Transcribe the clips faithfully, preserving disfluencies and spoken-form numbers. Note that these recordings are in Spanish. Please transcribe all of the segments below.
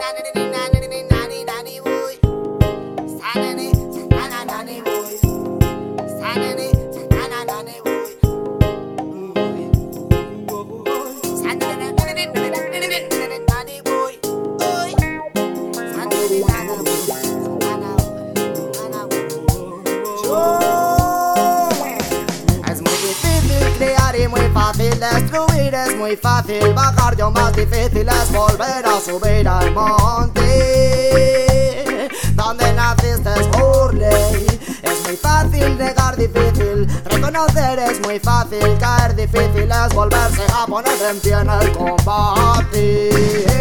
Destruir es muy fácil, bajar yo más difícil es volver a subir al monte donde naciste es Burley. Es muy fácil negar, difícil reconocer, es muy fácil caer, difícil es volverse a poner en pie en el combate.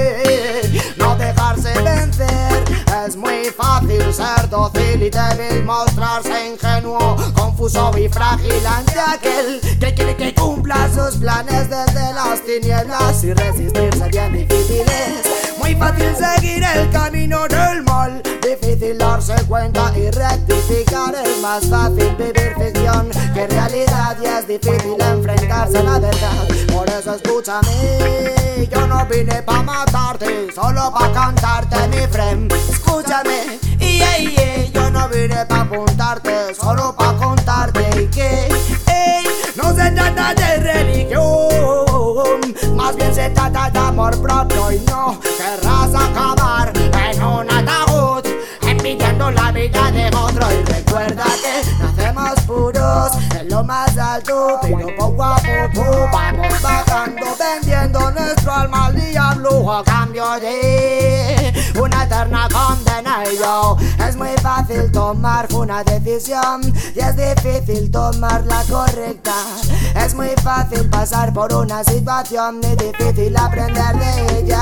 No dejarse vencer, es muy fácil ser dócil y débil, mostrarse ingenuo, confuso y frágil ante aquel que quiere que cumpla sus planes desde las tinieblas, y resistirse bien difícil es. Muy fácil seguir el camino del mal, difícil darse cuenta y rectificar. Es más fácil vivir ficción que realidad, y es difícil enfrentarse a la verdad. Por eso escúchame, yo no vine pa' matarte, solo pa' cantarte mi friend. Escúchame, yeah, yeah, yo no vine pa' apuntarte, solo pa' contarte y que ey, no se trata de religión, más bien se trata de amor propio, y no querrás acabar en un ataúd envidiando la vida de otro. Y recuerda que nacemos puros en lo más alto, pero poco a poco vamos bajando, vendiendo nuestro alma al diablo a cambio de una eterna condena. Y yo, es muy fácil tomar una decisión y es difícil tomar la correcta. Es muy fácil pasar por una situación y difícil aprender de ella.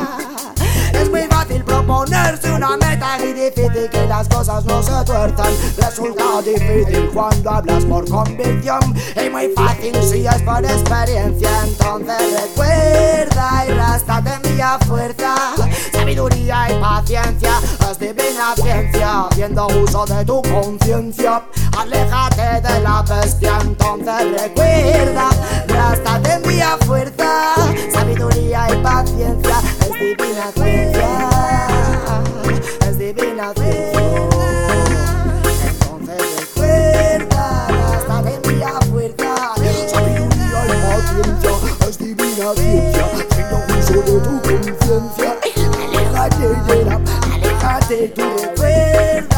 Es muy fácil proponerse una meta y difícil que las cosas no se tuerzan. Resulta difícil cuando hablas por convicción y muy fácil si es por experiencia. Entonces recuerda y rástate envía fuerza, sabiduría y paciencia, es divina ciencia, haciendo uso de tu conciencia. Aléjate de la bestia. Entonces recuerda, rástate envía fuerza, sabiduría y paciencia, es divina ciencia, es divina ciencia. Entonces recuerda, rástate envía fuerza, sabiduría y paciencia, es divina ciencia, haciendo uso de tu conciencia. Aléjate de la, aléjate, tú recuerda.